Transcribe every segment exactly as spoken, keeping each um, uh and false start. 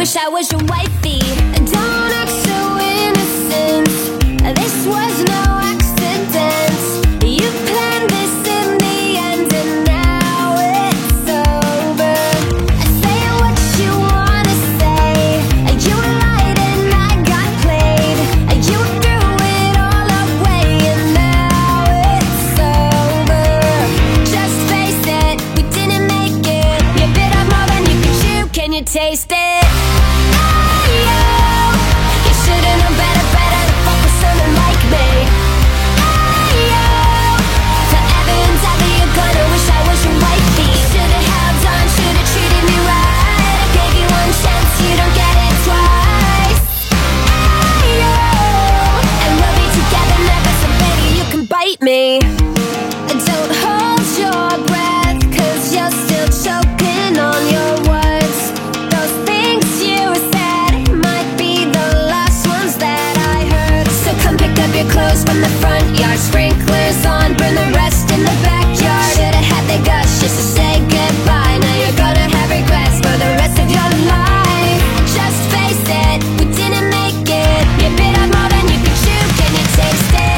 wish I was your wifey. Don't act so innocent. This was no accident. You planned this in the end, and now it's over. Say what you wanna say. You lied and I got played. You threw it all away, and now it's over. Just face it, we didn't make it. You bit off more than you could chew. Can you taste it? Me. Don't hold your breath, cause you're still choking on your words. Those things you said might be the last ones that I heard. So come pick up your clothes from the front yard. Sprinklers on, burn the rest in the backyard. Should've had the guts just to say goodbye. Now you're gonna have regrets for the rest of your life. Just face it, we didn't make it. You bit off more than you could chew. Can you taste it?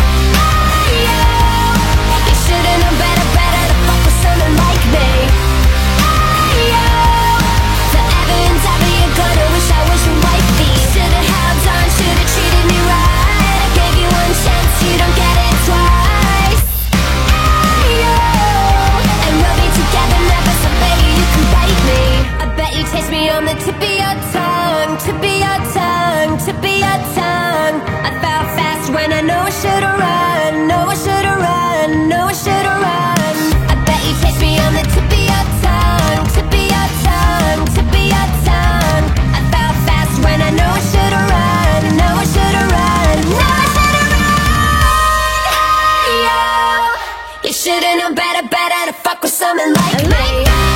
Tip of your tongue, tip of your tongue, tip of your tongue. I fell fast when I know I should've run, know I should've run, know I should've run. I bet you taste me on the tip of your tongue, tip of your tongue, tip of your tongue. I fell fast when I know I should've run, know I should've run, know I should've run. Hey, yo, you should've known better, better to fuck with someone like me.